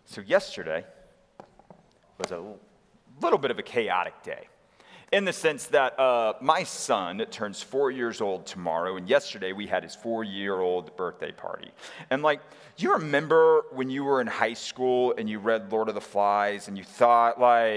So yesterday was a little bit of a chaotic day in the sense that my son turns 4 years old tomorrow, and yesterday we had his 4-year-old birthday party. And you remember when you were in high school and you read Lord of the Flies and you thought,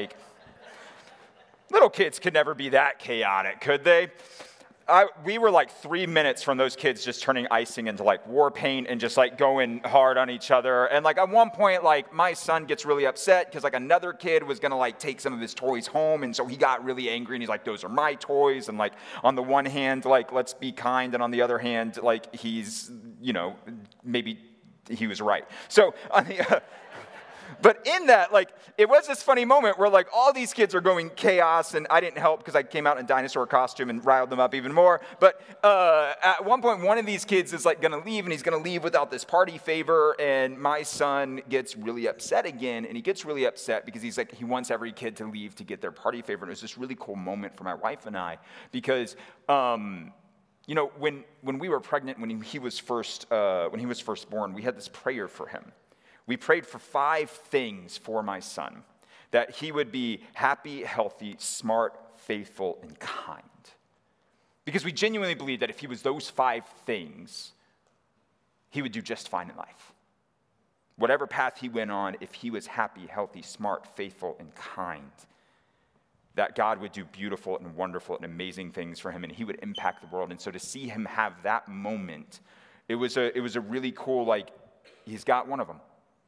little kids could never be that chaotic, could they? We were 3 minutes from those kids just turning icing into war paint and just going hard on each other. And at one point, my son gets really upset because another kid was gonna take some of his toys home, and so he got really angry and he's like, "Those are my toys." And on the one hand, let's be kind, and on the other hand, he's maybe he was right. So on the but in that, it was this funny moment where, all these kids are going chaos, and I didn't help because I came out in a dinosaur costume and riled them up even more. But at one point, one of these kids is, going to leave, and he's going to leave without this party favor, and my son gets really upset again, and he gets really upset because he wants every kid to leave to get their party favor, and it was this really cool moment for my wife and I because, when we were pregnant, when he was first born, we had this prayer for him. We prayed for 5 things for my son, that he would be happy, healthy, smart, faithful, and kind. Because we genuinely believed that if he was those 5 things, he would do just fine in life. Whatever path he went on, if he was happy, healthy, smart, faithful, and kind, that God would do beautiful and wonderful and amazing things for him, and he would impact the world. And so to see him have that moment, it was a really cool, he's got one of them.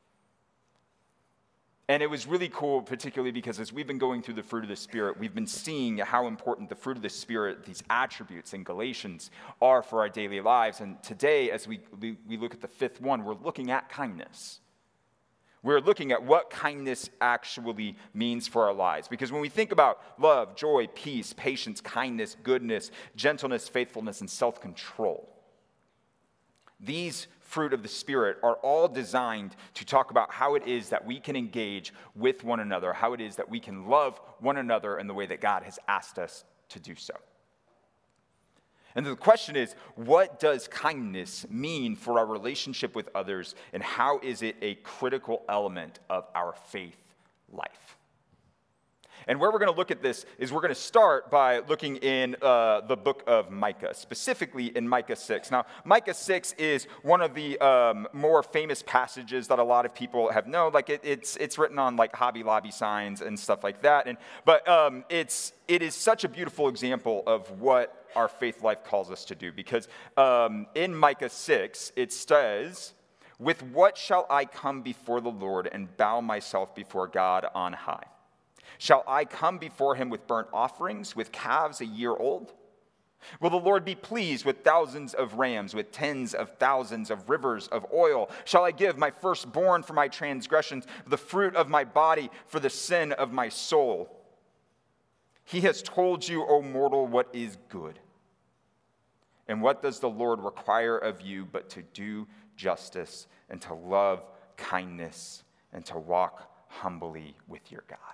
And it was really cool, particularly because as we've been going through the fruit of the Spirit, we've been seeing how important the fruit of the Spirit, these attributes in Galatians, are for our daily lives. And today, as we look at the 5th one, we're looking at kindness. We're looking at what kindness actually means for our lives. Because when we think about love, joy, peace, patience, kindness, goodness, gentleness, faithfulness, and self-control, these fruit of the Spirit are all designed to talk about how it is that we can engage with one another, how it is that we can love one another in the way that God has asked us to do so. And the question is, what does kindness mean for our relationship with others, and how is it a critical element of our faith life? And where we're going to look at this is we're going to start by looking in the book of Micah, specifically in Micah 6. Now, Micah 6 is one of the more famous passages that a lot of people have known. It's written on Hobby Lobby signs and stuff like that. But it is such a beautiful example of what our faith life calls us to do. Because in Micah 6, it says, "With what shall I come before the Lord and bow myself before God on high? Shall I come before him with burnt offerings, with calves a year old? Will the Lord be pleased with thousands of rams, with tens of thousands of rivers of oil? Shall I give my firstborn for my transgressions, the fruit of my body for the sin of my soul? He has told you, O mortal, what is good. And what does the Lord require of you but to do justice and to love kindness and to walk humbly with your God?"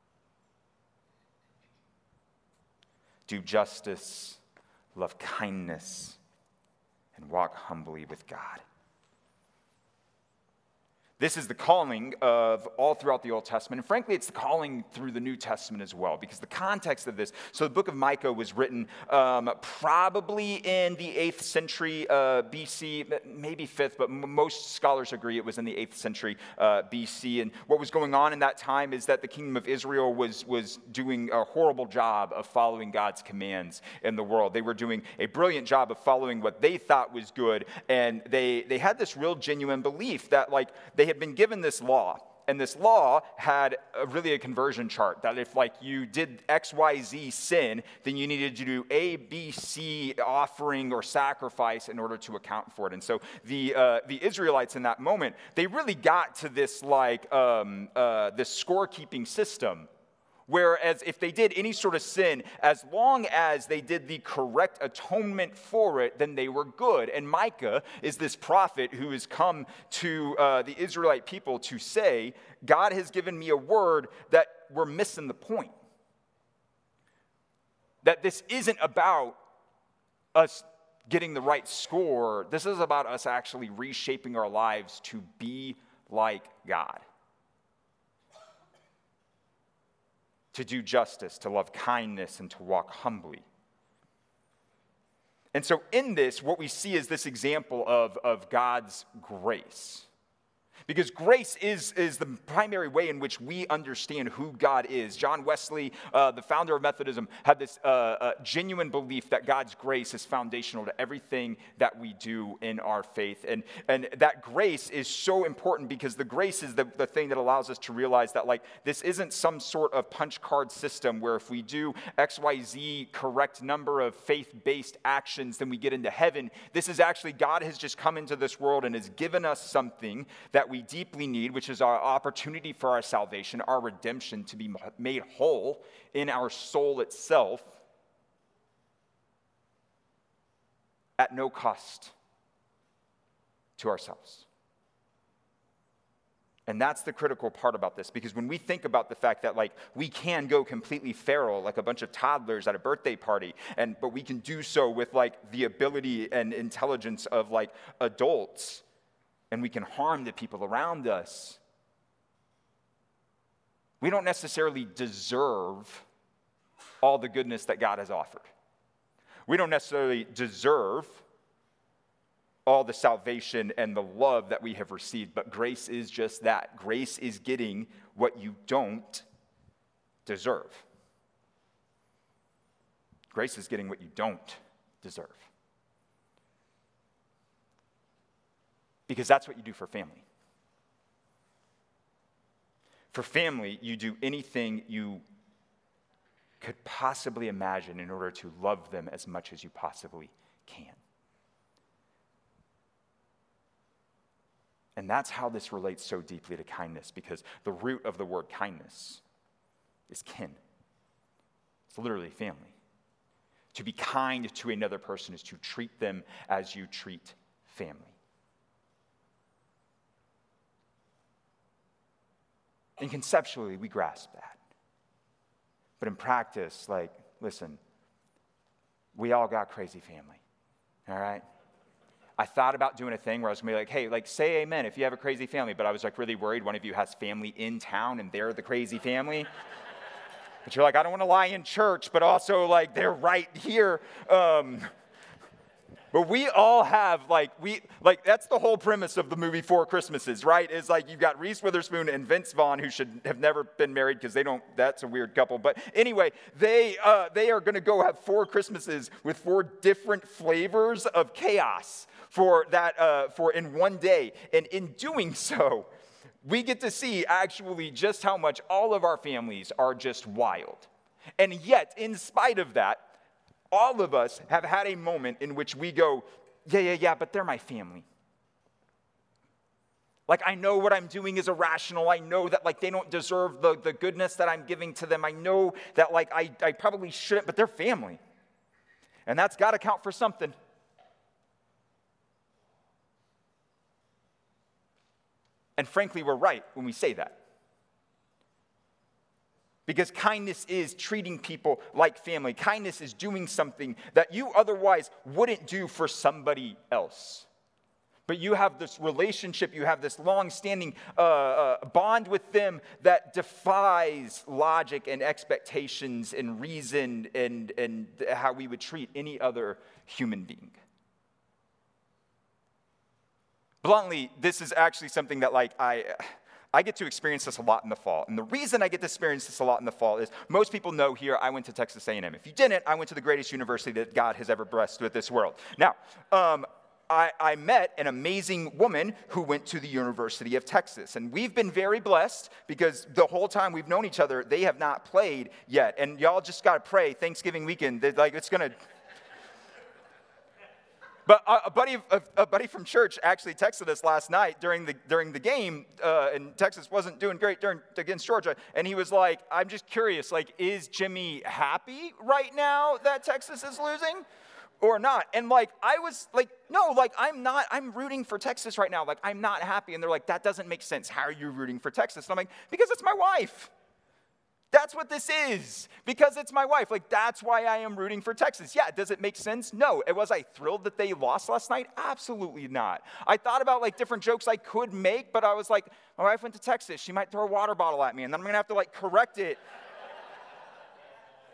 Do justice, love kindness, and walk humbly with God. This is the calling of all throughout the Old Testament. And frankly, it's the calling through the New Testament as well, because the context of this, so the book of Micah was written probably in the 8th century BC, maybe 5th, but most scholars agree it was in the 8th century BC. And what was going on in that time is that the kingdom of Israel was doing a horrible job of following God's commands in the world. They were doing a brilliant job of following what they thought was good, and they had this real genuine belief that they had been given this law, and this law had really a conversion chart that if you did XYZ sin, then you needed to do A, B, C offering or sacrifice in order to account for it. And so the Israelites in that moment, they really got to this this scorekeeping system. Whereas if they did any sort of sin, as long as they did the correct atonement for it, then they were good. And Micah is this prophet who has come to the Israelite people to say, God has given me a word that we're missing the point. That this isn't about us getting the right score. This is about us actually reshaping our lives to be like God. to do justice, to love kindness, and to walk humbly. And so in this, what we see is this example of God's grace. Because grace is the primary way in which we understand who God is. John Wesley, the founder of Methodism, had this genuine belief that God's grace is foundational to everything that we do in our faith. And that grace is so important because the grace is the thing that allows us to realize that, like, this isn't some sort of punch card system where if we do XYZ correct number of faith-based actions, then we get into heaven. This is actually God has just come into this world and has given us something that we deeply need, which is our opportunity for our salvation, our redemption, to be made whole in our soul itself at no cost to ourselves. And that's the critical part about this, because when we think about the fact that, like, we can go completely feral like a bunch of toddlers at a birthday party, but we can do so with, like, the ability and intelligence of, like, adults, and we can harm the people around us, we don't necessarily deserve all the goodness that God has offered. We don't necessarily deserve all the salvation and the love that we have received, but grace is just that. Grace is getting what you don't deserve. Grace is getting what you don't deserve. Because that's what you do for family. For family, you do anything you could possibly imagine in order to love them as much as you possibly can. And that's how this relates so deeply to kindness, because the root of the word kindness is kin. It's literally family. To be kind to another person is to treat them as you treat family. And conceptually, we grasp that. But in practice, like, listen, we all got crazy family, all right? I thought about doing a thing where I was going to be like, hey, like, say amen if you have a crazy family, but I was, like, really worried one of you has family in town and they're the crazy family. But you're like, I don't want to lie in church, but also, like, they're right here. But we all have, that's the whole premise of the movie Four Christmases, right? Is like you've got Reese Witherspoon and Vince Vaughn, who should have never been married because that's a weird couple. But anyway, they are going to go have 4 Christmases with 4 different flavors of chaos for in one day. And in doing so, we get to see actually just how much all of our families are just wild. And yet, in spite of that, all of us have had a moment in which we go, yeah, but they're my family. Like, I know what I'm doing is irrational. I know that, like, they don't deserve the goodness that I'm giving to them. I know that, like, I probably shouldn't, but they're family. And that's got to count for something. And frankly, we're right when we say that. Because kindness is treating people like family. Kindness is doing something that you otherwise wouldn't do for somebody else. But you have this relationship, you have this long-standing bond with them that defies logic and expectations and reason and how we would treat any other human being. Bluntly, this is actually something that, like, I get to experience this a lot in the fall. And the reason I get to experience this a lot in the fall is most people know here I went to Texas A&M. If you didn't, I went to the greatest university that God has ever blessed with this world. Now, I met an amazing woman who went to the University of Texas. And we've been very blessed because the whole time we've known each other, they have not played yet. And y'all just got to pray Thanksgiving weekend. Like, it's going to... But a buddy from church actually texted us last night during the game, and Texas wasn't doing great against Georgia, and he was like, I'm just curious, like, is Jimmy happy right now that Texas is losing or not? And, like, I was like, no, like, I'm not, I'm rooting for Texas right now. Like, I'm not happy. And they're like, that doesn't make sense. How are you rooting for Texas? And I'm like, because it's my wife. That's what this is, because it's my wife. Like, that's why I am rooting for Texas. Yeah, does it make sense? No. Was I thrilled that they lost last night? Absolutely not. I thought about, like, different jokes I could make, but I was like, my wife went to Texas. She might throw a water bottle at me, and then I'm going to have to, like, correct it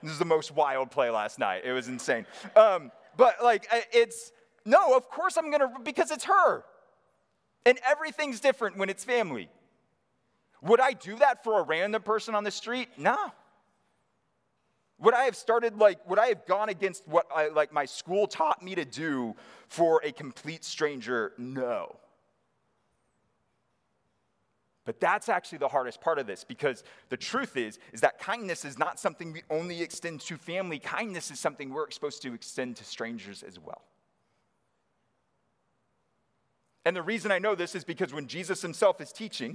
This is the most wild play last night. It was insane. But like, no, of course I'm going to, because it's her. And everything's different when it's family. Would I do that for a random person on the street? No. Would I have gone against what my school taught me to do for a complete stranger? No. But that's actually the hardest part of this, because the truth is that kindness is not something we only extend to family. Kindness is something we're supposed to extend to strangers as well. And the reason I know this is because when Jesus himself is teaching,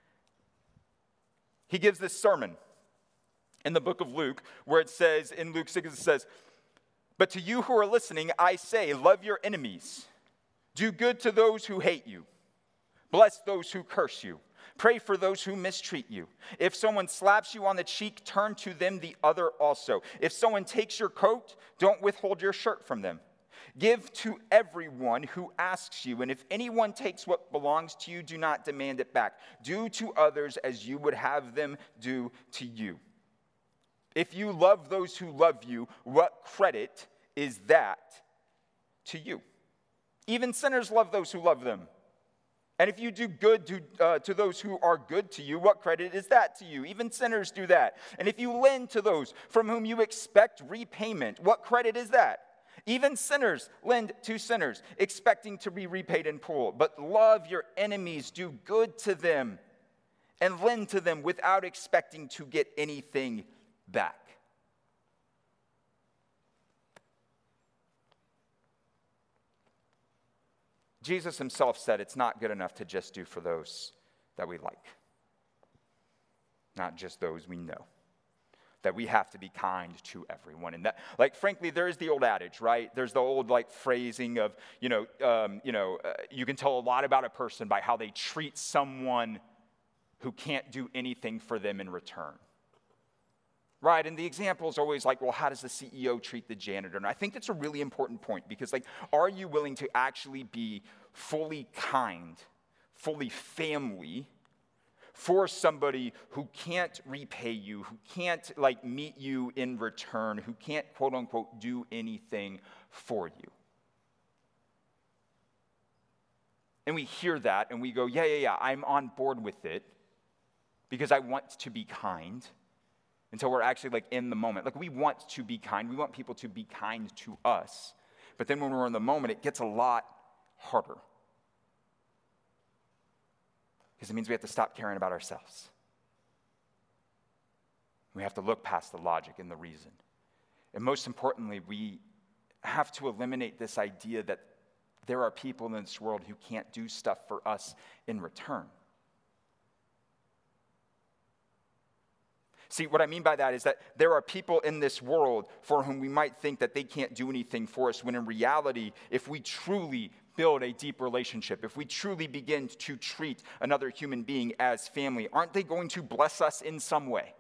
he gives this sermon in the book of Luke, where it says, in Luke 6, it says, "But to you who are listening, I say, love your enemies. Do good to those who hate you. Bless those who curse you. Pray for those who mistreat you. If someone slaps you on the cheek, turn to them the other also. If someone takes your coat, don't withhold your shirt from them. Give to everyone who asks you, and if anyone takes what belongs to you, do not demand it back. Do to others as you would have them do to you. If you love those who love you, what credit is that to you? Even sinners love those who love them. And if you do good to those who are good to you, what credit is that to you? Even sinners do that. And if you lend to those from whom you expect repayment, what credit is that? Even sinners lend to sinners, expecting to be repaid in full. But love your enemies, do good to them, and lend to them without expecting to get anything back." Jesus himself said it's not good enough to just do for those that we like, not just those we know, that we have to be kind to everyone. And that, like, frankly, there is the old adage, right? There's the old, like, phrasing of, you can tell a lot about a person by how they treat someone who can't do anything for them in return. Right, and the example is always like, well, how does the CEO treat the janitor? And I think that's a really important point, because, like, are you willing to actually be fully kind, fully family for somebody who can't repay you, who can't, like, meet you in return, who can't, quote unquote, do anything for you? And we hear that and we go, yeah, I'm on board with it because I want to be kind. Until we're actually, like, in the moment. Like, we want to be kind. We want people to be kind to us. But then when we're in the moment, it gets a lot harder. Because it means we have to stop caring about ourselves. We have to look past the logic and the reason. And most importantly, we have to eliminate this idea that there are people in this world who can't do stuff for us in return. See, what I mean by that is that there are people in this world for whom we might think that they can't do anything for us, when in reality, if we truly build a deep relationship, if we truly begin to treat another human being as family, aren't they going to bless us in some way?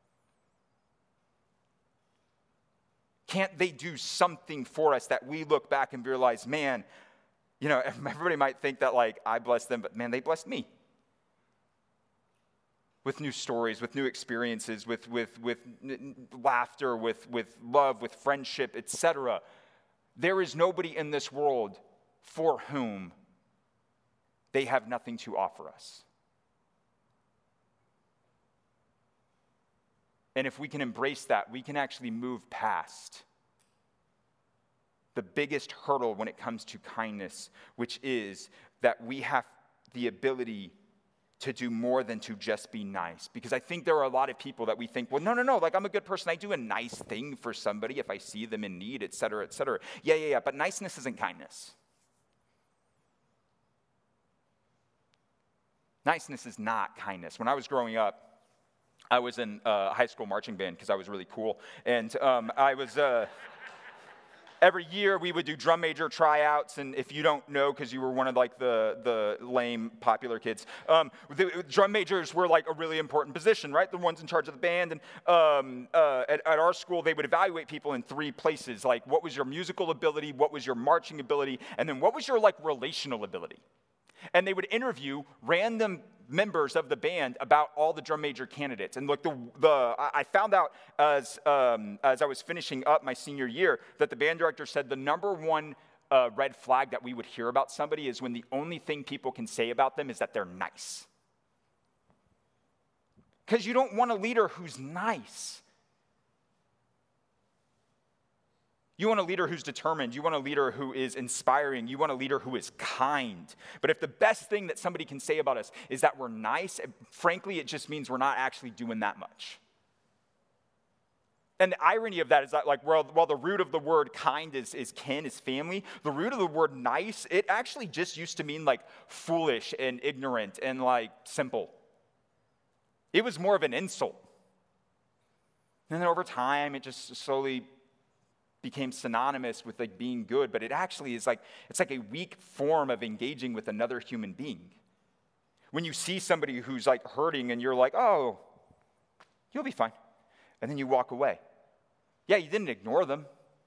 Can't they do something for us that we look back and realize, man, everybody might think that, like, I blessed them, but man, they blessed me. With new stories, with new experiences, with laughter, with love, with friendship, etc. There is nobody in this world for whom they have nothing to offer us. And if we can embrace that, we can actually move past the biggest hurdle when it comes to kindness, which is that we have the ability to do more than to just be nice. Because I think there are a lot of people that we think, well, no, like, I'm a good person. I do a nice thing for somebody if I see them in need, et cetera, et cetera. Yeah, but niceness isn't kindness. Niceness is not kindness. When I was growing up, I was in high school marching band because I was really cool. And I was... Every year we would do drum major tryouts, and if you don't know, because you were one of, like, the lame popular kids, the drum majors were, like, a really important position, right? The ones in charge of the band. And at our school, they would evaluate people in 3 places, like, what was your musical ability, what was your marching ability, and then what was your, like, relational ability. And they would interview random members of the band about all the drum major candidates. And look, I found out as I was finishing up my senior year that the band director said the number one red flag that we would hear about somebody is when the only thing people can say about them is that they're nice. Because you don't want a leader who's nice. You want a leader who's determined. You want a leader who is inspiring. You want a leader who is kind. But if the best thing that somebody can say about us is that we're nice, frankly, it just means we're not actually doing that much. And the irony of that is that, like, while the root of the word kind is kin, is family, the root of the word nice, it actually just used to mean, like, foolish and ignorant and, like, simple. It was more of an insult. And then over time, it just slowly became synonymous with, like, being good, but it actually is like, it's like a weak form of engaging with another human being. When you see somebody who's, like, hurting and you're like, oh, you'll be fine. And then you walk away. Yeah, you didn't ignore them.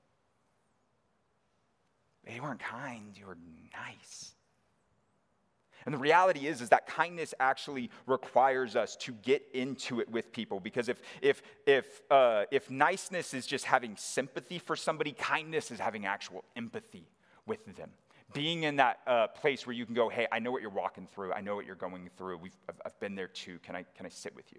They weren't kind, you were nice. And the reality is that kindness actually requires us to get into it with people, because if niceness is just having sympathy for somebody, kindness is having actual empathy with them. Being in that place where you can go, hey, I know what you're walking through. I know what you're going through. I've been there too. Can I sit with you?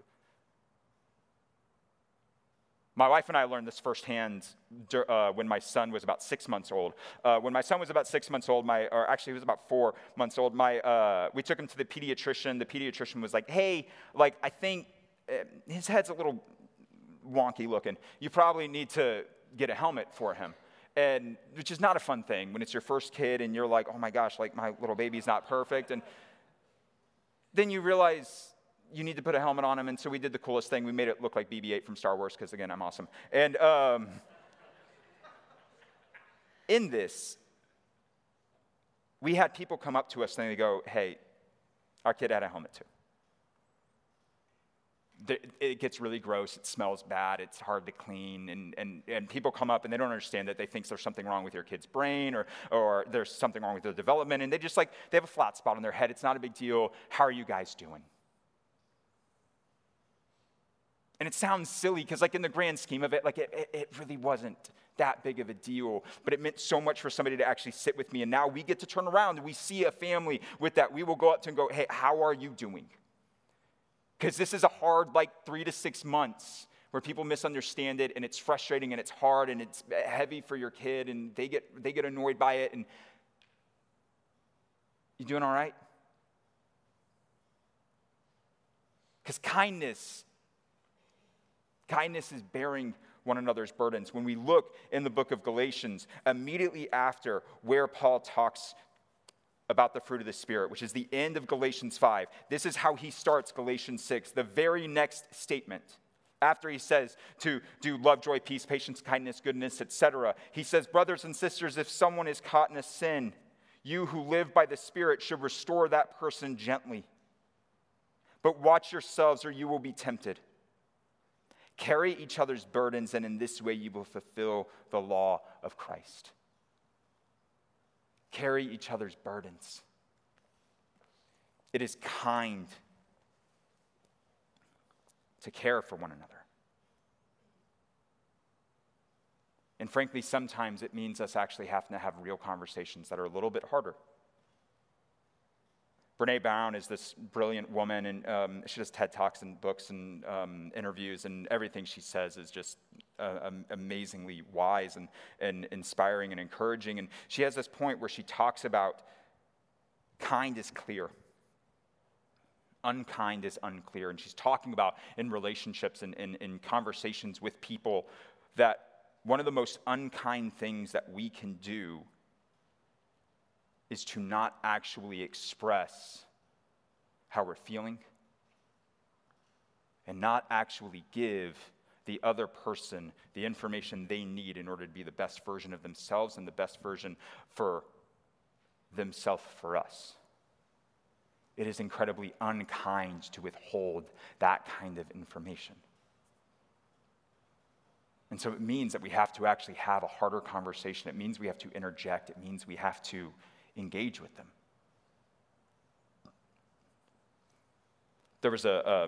My wife and I learned this firsthand when my son was about 6 months old. When my son was about 6 months old, or actually he was about 4 months old, we took him to the pediatrician. The pediatrician was like, hey, like, I think his head's a little wonky looking. You probably need to get a helmet for him. And which is not a fun thing when it's your first kid and you're like, oh my gosh, like, my little baby's not perfect. And then you realize you need to put a helmet on him, and so we did the coolest thing. We made it look like BB-8 from Star Wars, because, again, I'm awesome. And in this, we had people come up to us and they go, hey, our kid had a helmet too. It gets really gross. It smells bad. It's hard to clean. And people come up and they don't understand that. They think there's something wrong with your kid's brain or there's something wrong with their development, and they have a flat spot on their head. It's not a big deal. How are you guys doing? And it sounds silly because, like, in the grand scheme of it, like, it really wasn't that big of a deal. But it meant so much for somebody to actually sit with me. And now we get to turn around and we see a family with that. We will go up to and go, hey, how are you doing? Because this is a hard, like, 3 to 6 months where people misunderstand it, and it's frustrating and it's hard and it's heavy for your kid, and they get annoyed by it. And you doing all right? Because kindness is bearing one another's burdens. When we look in the book of Galatians, immediately after where Paul talks about the fruit of the Spirit, which is the end of Galatians 5, this is how he starts Galatians 6, the very next statement. After he says to do love, joy, peace, patience, kindness, goodness, etc., he says, brothers and sisters, if someone is caught in a sin, you who live by the Spirit should restore that person gently. But watch yourselves or you will be tempted. Carry each other's burdens, and in this way you will fulfill the law of Christ. Carry each other's burdens. It is kind to care for one another. And frankly, sometimes it means us actually having to have real conversations that are a little bit harder. Brene Brown is this brilliant woman, and she does TED Talks and books and interviews, and everything she says is just amazingly wise and inspiring and encouraging. And she has this point where she talks about kind is clear, unkind is unclear. And she's talking about in relationships and in conversations with people that one of the most unkind things that we can do is to not actually express how we're feeling and not actually give the other person the information they need in order to be the best version of themselves and the best version for themselves for us. It is incredibly unkind to withhold that kind of information. And so it means that we have to actually have a harder conversation. It means we have to interject. It means we have to engage with them. There's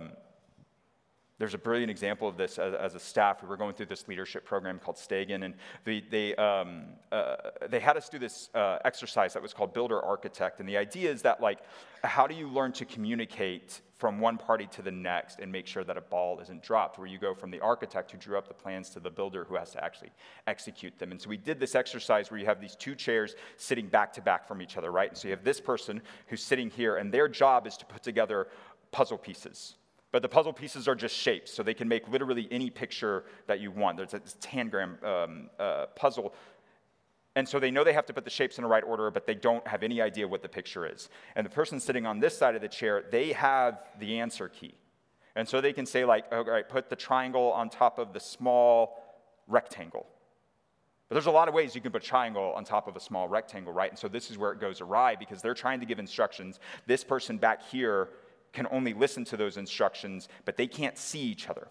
a brilliant example of this as a staff. We were going through this leadership program called Stagen, and they had us do this exercise that was called Builder Architect. And the idea is that, like, how do you learn to communicate from one party to the next and make sure that a ball isn't dropped, where you go from the architect who drew up the plans to the builder who has to actually execute them. And so we did this exercise where you have these two chairs sitting back to back from each other, right? And so you have this person who's sitting here, and their job is to put together puzzle pieces. But the puzzle pieces are just shapes, so they can make literally any picture that you want. There's a tangram puzzle. And so they know they have to put the shapes in the right order, but they don't have any idea what the picture is. And the person sitting on this side of the chair, they have the answer key. And so they can say, like, all right, put the triangle on top of the small rectangle. But there's a lot of ways you can put a triangle on top of a small rectangle, right? And so this is where it goes awry, because they're trying to give instructions. This person back here can only listen to those instructions, but they can't see each other.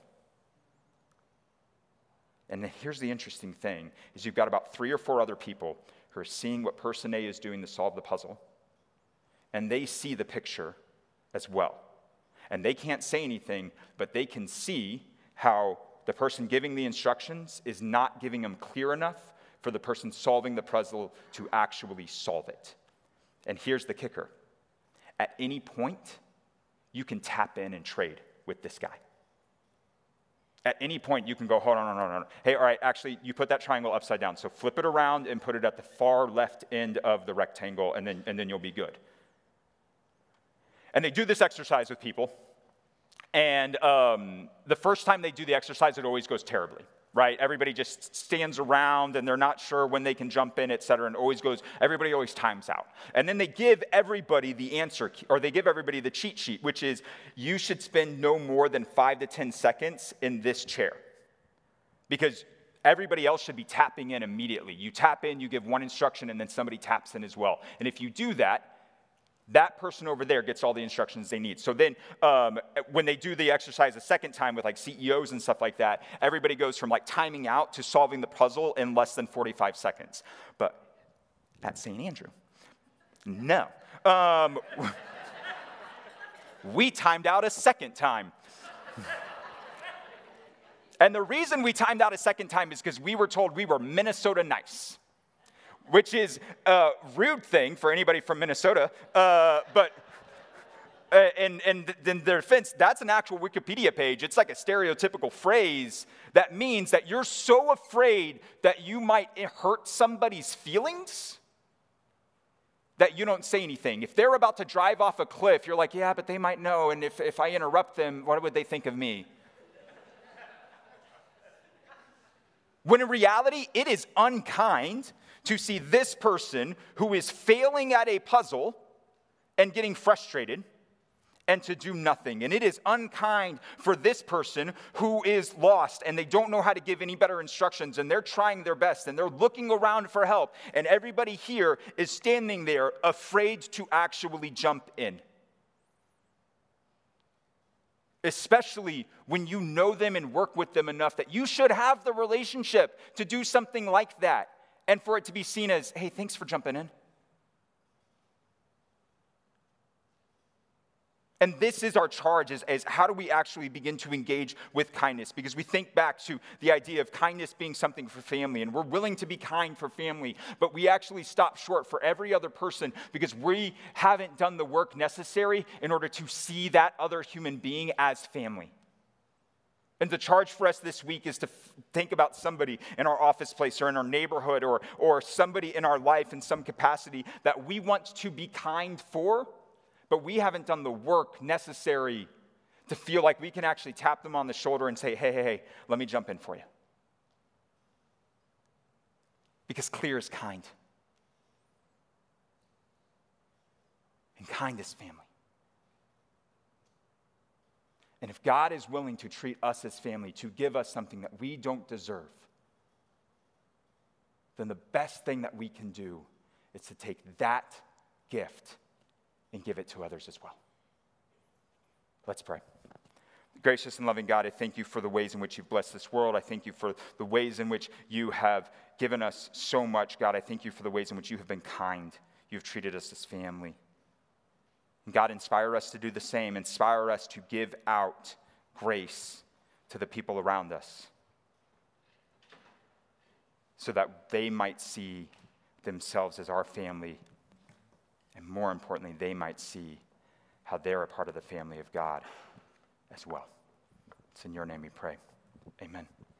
And here's the interesting thing, is you've got about 3 or 4 other people who are seeing what person A is doing to solve the puzzle, and they see the picture as well. And they can't say anything, but they can see how the person giving the instructions is not giving them clear enough for the person solving the puzzle to actually solve it. And here's the kicker. At any point, you can tap in and trade with this guy. At any point, you can go, hold on. Hey, all right, actually, you put that triangle upside down. So flip it around and put it at the far left end of the rectangle, and then you'll be good. And they do this exercise with people. And the first time they do the exercise, it always goes terribly, right? Everybody just stands around, and they're not sure when they can jump in, et cetera, and everybody always times out. And then they give everybody the answer, or they give everybody the cheat sheet, which is you should spend no more than 5 to 10 seconds in this chair, because everybody else should be tapping in immediately. You tap in, you give one instruction, and then somebody taps in as well. And if you do that, that person over there gets all the instructions they need. So then when they do the exercise a second time with like CEOs and stuff like that, everybody goes from like timing out to solving the puzzle in less than 45 seconds. But at St. Andrew, no. We timed out a second time. And the reason we timed out a second time is because we were told we were Minnesota nice, which is a rude thing for anybody from Minnesota, but in their defense, that's an actual Wikipedia page. It's like a stereotypical phrase that means that you're so afraid that you might hurt somebody's feelings that you don't say anything. If they're about to drive off a cliff, you're like, yeah, but they might know, and if I interrupt them, what would they think of me? When in reality, it is unkind to see this person who is failing at a puzzle and getting frustrated and to do nothing. And it is unkind for this person who is lost and they don't know how to give any better instructions, and they're trying their best and they're looking around for help, and everybody here is standing there afraid to actually jump in. Especially when you know them and work with them enough that you should have the relationship to do something like that. And for it to be seen as, hey, thanks for jumping in. And this is our charge, as how do we actually begin to engage with kindness? Because we think back to the idea of kindness being something for family, and we're willing to be kind for family, but we actually stop short for every other person because we haven't done the work necessary in order to see that other human being as family. And the charge for us this week is to think about somebody in our office place or in our neighborhood or somebody in our life in some capacity that we want to be kind for, but we haven't done the work necessary to feel like we can actually tap them on the shoulder and say, hey, let me jump in for you. Because clear is kind. And kind is family. And if God is willing to treat us as family, to give us something that we don't deserve, then the best thing that we can do is to take that gift and give it to others as well. Let's pray. Gracious and loving God, I thank you for the ways in which you've blessed this world. I thank you for the ways in which you have given us so much. God, I thank you for the ways in which you have been kind. You've treated us as family. God, inspire us to do the same. Inspire us to give out grace to the people around us so that they might see themselves as our family, and more importantly, they might see how they're a part of the family of God as well. It's in your name we pray. Amen.